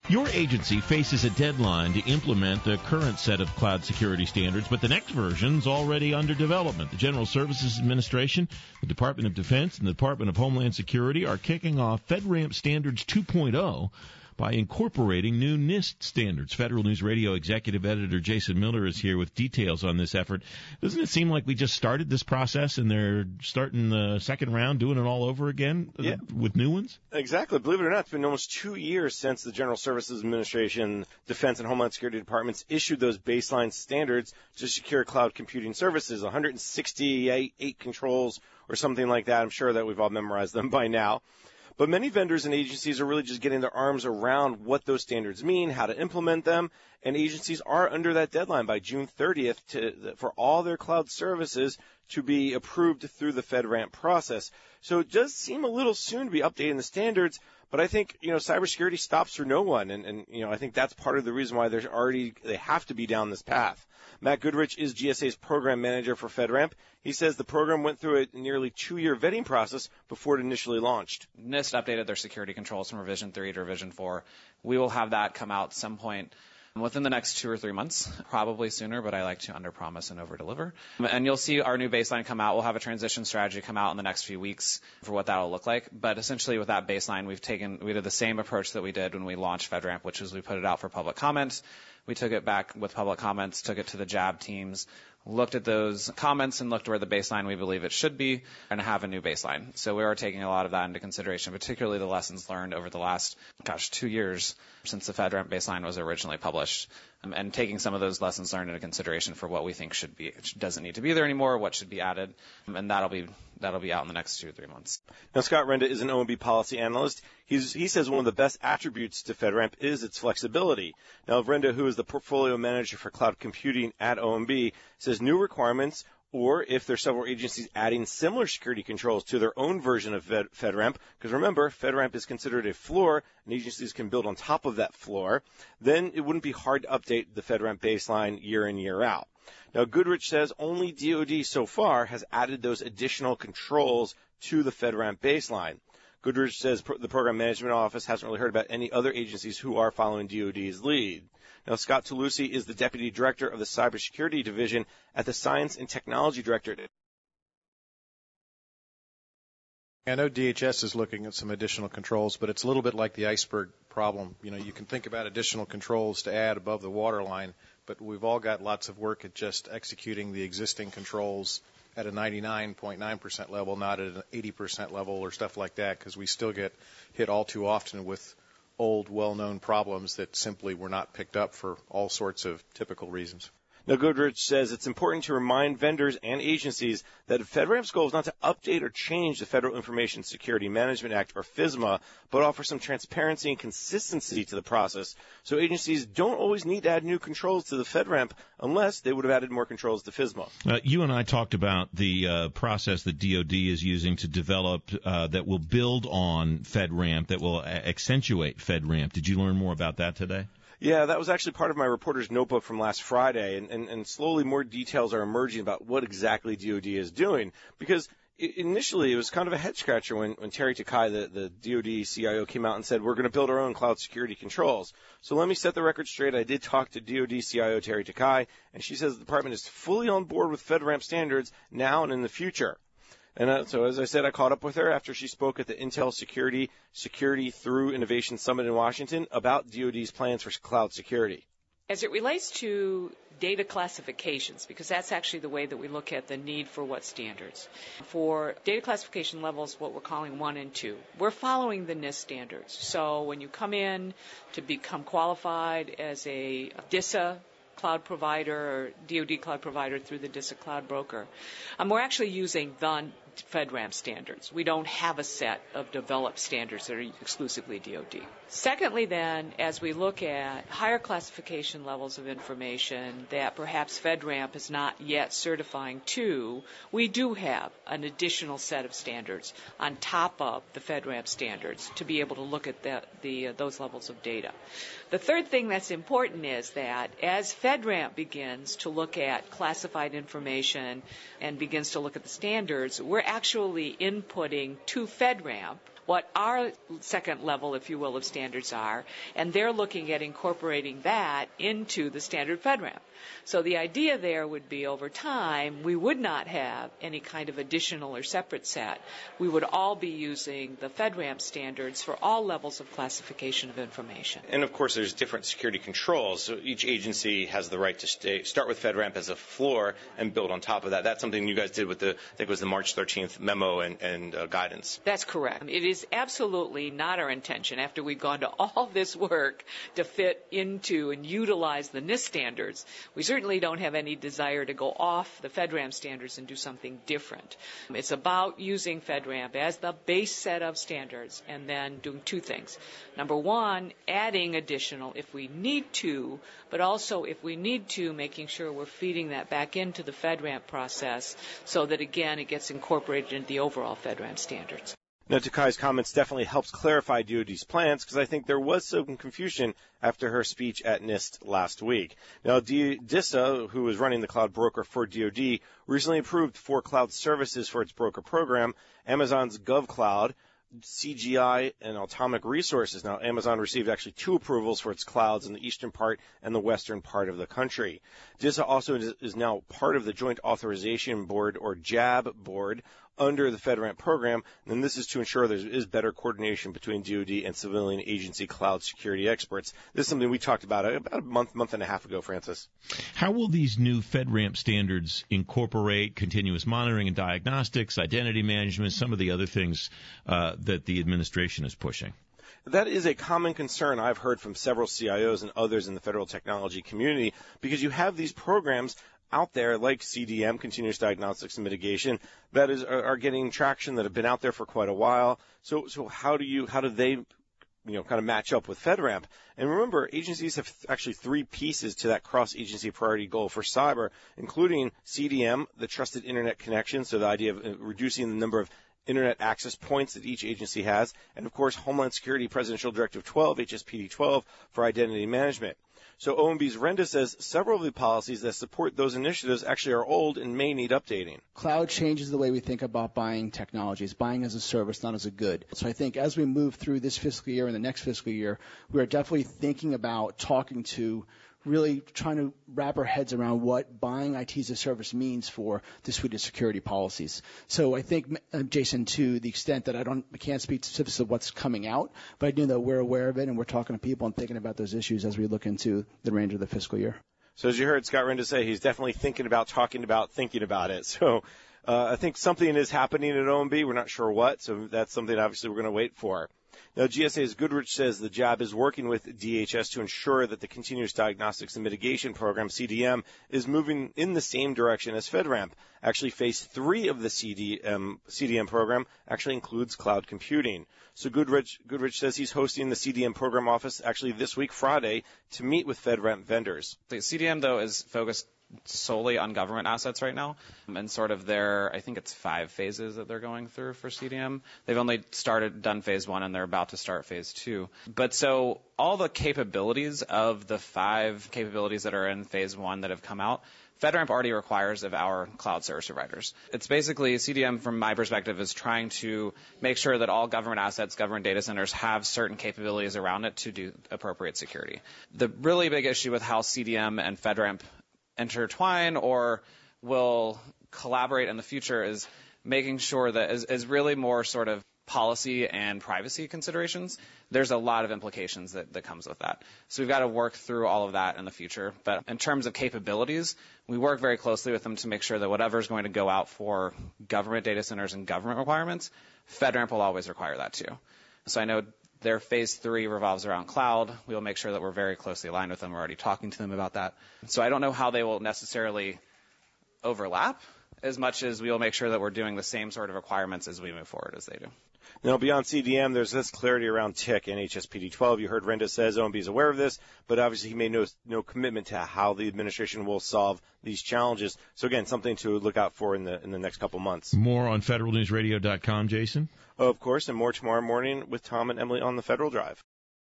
Your agency faces a deadline to implement the current set of cloud security standards, but the next version's already under development. The General Services Administration, the Department of Defense, and the Department of Homeland Security are kicking off FedRAMP Standards 2.0 by incorporating new NIST standards. Federal News Radio Executive Editor Jason Miller is here with details on this effort. Doesn't it seem like we just started this process and they're starting the second round, doing it all over again with new ones? Exactly. Believe it or not, it's been almost 2 years since the General Services Administration, Defense, and Homeland Security Departments issued those baseline standards to secure cloud computing services, 168 controls or something like that. I'm sure that we've all memorized them by now. But many vendors and agencies are really just getting their arms around what those standards mean, how to implement them, and agencies are under that deadline by June 30th for all their cloud services to be approved through the FedRAMP process. So it does seem a little soon to be updating the standards, but I think, cybersecurity stops for no one, and I think that's part of the reason why they have to be down this path. Matt Goodrich is GSA's program manager for FedRAMP. He says the program went through a nearly 2-year vetting process before it initially launched. NIST updated their security controls from Revision 3 to Revision 4. We will have that come out some point within the next 2 or 3 months, probably sooner, but I like to underpromise and overdeliver. And you'll see our new baseline come out. We'll have a transition strategy come out in the next few weeks for what that will look like. But essentially with that baseline, we did the same approach that we did when we launched FedRAMP, which is we put it out for public comment. We took it back with public comments, took it to the JAB teams, looked at those comments and looked where the baseline we believe it should be, and have a new baseline. So we are taking a lot of that into consideration, particularly the lessons learned over the last, 2 years since the FedRAMP baseline was originally published, and taking some of those lessons learned into consideration for what we think doesn't need to be there anymore, what should be added, and that'll be out in the next 2 or 3 months. Now, Scott Renda is an OMB policy analyst. He says one of the best attributes to FedRAMP is its flexibility. Now, Renda, who is the portfolio manager for cloud computing at OMB, says new requirements, or if there's several agencies adding similar security controls to their own version of FedRAMP, because remember, FedRAMP is considered a floor, and agencies can build on top of that floor, then it wouldn't be hard to update the FedRAMP baseline year in, year out. Now, Goodrich says only DoD so far has added those additional controls to the FedRAMP baseline. Goodrich says the Program Management Office hasn't really heard about any other agencies who are following DoD's lead. Now, Scott Toulouse is the Deputy Director of the Cybersecurity Division at the Science and Technology Directorate. I know DHS is looking at some additional controls, but it's a little bit like the iceberg problem. You can think about additional controls to add above the waterline, but we've all got lots of work at just executing the existing controls at a 99.9% level, not at an 80% level or stuff like that, because we still get hit all too often with old, well-known problems that simply were not picked up for all sorts of typical reasons. Now, Goodrich says it's important to remind vendors and agencies that FedRAMP's goal is not to update or change the Federal Information Security Management Act, or FISMA, but offer some transparency and consistency to the process. So agencies don't always need to add new controls to the FedRAMP unless they would have added more controls to FISMA. You and I talked about the process that DoD is using to develop that will build on FedRAMP, that will accentuate FedRAMP. Did you learn more about that today? Yeah, that was actually part of my reporter's notebook from last Friday, and slowly more details are emerging about what exactly DoD is doing, because initially it was kind of a head-scratcher when Terry Takai, the DoD CIO, came out and said, we're going to build our own cloud security controls. So let me set the record straight. I did talk to DoD CIO Terry Takai, and she says the department is fully on board with FedRAMP standards now and in the future. And so, as I said, I caught up with her after she spoke at the Intel Security Through Innovation Summit in Washington about DoD's plans for cloud security. As it relates to data classifications, because that's actually the way that we look at the need for what standards. For data classification levels, what we're calling 1 and 2, we're following the NIST standards. So when you come in to become qualified as a DISA cloud provider or DoD cloud provider through the DISA cloud broker, we're actually using the FedRAMP standards. We don't have a set of developed standards that are exclusively DoD. Secondly, then, as we look at higher classification levels of information that perhaps FedRAMP is not yet certifying to, we do have an additional set of standards on top of the FedRAMP standards to be able to look at those levels of data. The third thing that's important is that as FedRAMP begins to look at classified information and begins to look at the standards, we're actually inputting to FedRAMP what our second level, if you will, of standards are, and they're looking at incorporating that into the standard FedRAMP. So the idea there would be over time, we would not have any kind of additional or separate set. We would all be using the FedRAMP standards for all levels of classification of information. And of course, there's different security controls. So each agency has the right to start with FedRAMP as a floor and build on top of that. That's something you guys did with the, I think it was the March 13th memo and guidance. That's correct. It is absolutely not our intention, after we've gone to all this work to fit into and utilize the NIST standards, we certainly don't have any desire to go off the FedRAMP standards and do something different. It's about using FedRAMP as the base set of standards and then doing two things. Number one, adding additional if we need to, but also if we need to, making sure we're feeding that back into the FedRAMP process so that, again, it gets incorporated into the overall FedRAMP standards. Now, Takai's comments definitely helps clarify DoD's plans, because I think there was some confusion after her speech at NIST last week. Now, DISA, who is running the cloud broker for DoD, recently approved 4 cloud services for its broker program: Amazon's GovCloud, CGI, and Atomic Resources. Now, Amazon received actually 2 approvals for its clouds in the eastern part and the western part of the country. DISA also is now part of the Joint Authorization Board, or JAB board, under the FedRAMP program, and this is to ensure there is better coordination between DoD and civilian agency cloud security experts. This is something we talked about a month and a half ago, Francis. How will these new FedRAMP standards incorporate continuous monitoring and diagnostics, identity management, some of the other things that the administration is pushing? That is a common concern I've heard from several CIOs and others in the federal technology community, because you have these programs out there like CDM, Continuous Diagnostics and Mitigation, that are getting traction, that have been out there for quite a while. So how do they kind of match up with FedRAMP? And remember, agencies have actually 3 pieces to that cross-agency priority goal for cyber, including CDM, the Trusted Internet Connection, so the idea of reducing the number of Internet access points that each agency has, and of course Homeland Security Presidential Directive 12, HSPD 12, for identity management. So OMB's Renda says several of the policies that support those initiatives actually are old and may need updating. Cloud changes the way we think about buying technologies, buying as a service, not as a good. So I think as we move through this fiscal year and the next fiscal year, we are definitely thinking about talking to, really trying to wrap our heads around what buying IT as a service means for the suite of security policies. So I think, Jason, to the extent that I can't speak to specifics of what's coming out, but I do know that we're aware of it and we're talking to people and thinking about those issues as we look into the range of the fiscal year. So as you heard Scott Renda say, he's definitely thinking about, talking about, thinking about it. So I think something is happening at OMB. We're not sure what, so that's something obviously we're going to wait for. Now, GSA's Goodrich says the JAB is working with DHS to ensure that the Continuous Diagnostics and Mitigation Program, CDM, is moving in the same direction as FedRAMP. Actually, Phase 3 of the CDM program actually includes cloud computing. So Goodrich says he's hosting the CDM program office actually this week, Friday, to meet with FedRAMP vendors. The CDM, though, is focused solely on government assets right now, and sort of I think it's 5 phases that they're going through for CDM. They've only done phase 1, and they're about to start phase 2. But so all the capabilities of the 5 capabilities that are in phase 1 that have come out, FedRAMP already requires of our cloud service providers. It's basically, CDM from my perspective is trying to make sure that all government assets, government data centers have certain capabilities around it to do appropriate security. The really big issue with how CDM and FedRAMP intertwine or will collaborate in the future is making sure that is really more sort of policy and privacy considerations. There's a lot of implications that comes with that. So we've got to work through all of that in the future. But in terms of capabilities, we work very closely with them to make sure that whatever is going to go out for government data centers and government requirements, FedRAMP will always require that too. So I know their phase 3 revolves around cloud. We will make sure that we're very closely aligned with them. We're already talking to them about that. So I don't know how they will necessarily overlap as much as we will make sure that we're doing the same sort of requirements as we move forward as they do. Now, beyond CDM, there's this clarity around TIC and HSPD 12. You heard Renda says OMB is aware of this, but obviously he made no commitment to how the administration will solve these challenges. So, again, something to look out for in the next couple months. More on federalnewsradio.com, Jason? Of course, and more tomorrow morning with Tom and Emily on the Federal Drive.